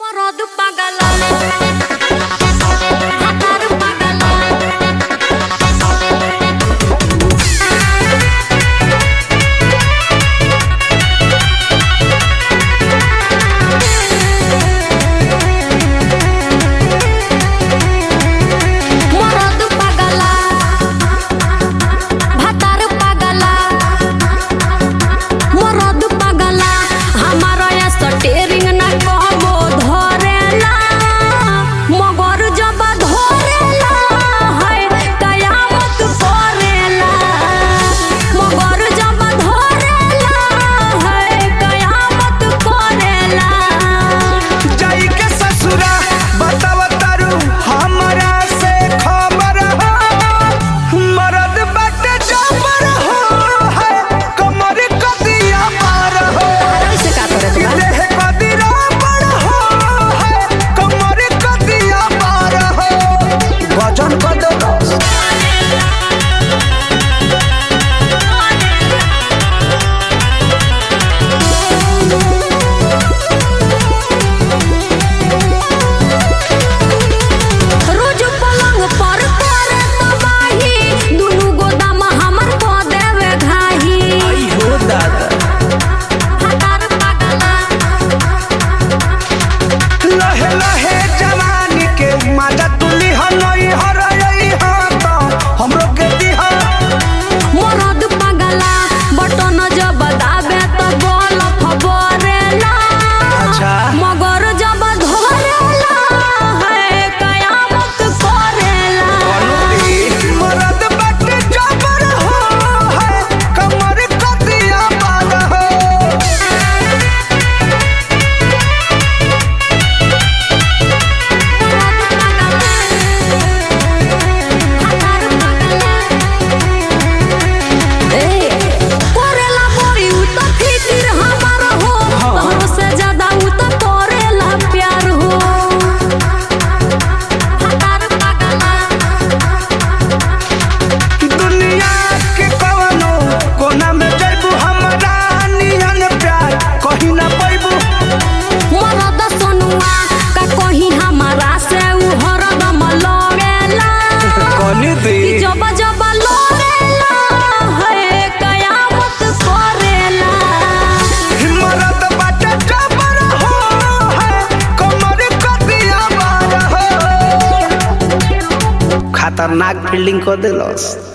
Morodo pagala, hataru pagala. Morodo pagala, hataru pagala. Morodo pagala, hamaro ya steering na कहबो धरेला मगर जब धरेला है कयामत करेला मगर जब धरेला है कयामत करेला जाई के ससुरा बताव तारू हमरा से खबर हो मरद बाटे जबर हो है कमर कदिया पार हो ऐसे का करे बा देह कदिरा पर हो है कमर कदिया पार हो वजन कद रोज पलंग पर करे तबाही दुनु गोदाम हमर को देवे घाही आई हो दादा हतार पगला लहे लहे जवानी के माजा तुली हनई हरई हां तो हमरो के दिहा मरद पगला बटन जब दाबे त बोल खबरेला अच्छा मगर जब धरेला है कयामत करेला मरद बाटे जबर हो है कमर कदिया पार हो करेला बड़ी उ त फिकिर हमार हो तोहरो से ज्यादा उ त करेला प्यार हो हतार पगला दुनिया के कवनो कोना में जइबू हमरा नियन प्यार कहीं ना पैबू मरद सोनुआ का कहीं हमारा से उ हरदम लड़ेला कनी दी कि जब जब लड़ेला है कयामत करेला मरद बाटे जबर हो है कमर कदिया पार हो खतरनाक फील्डिंग कर देलस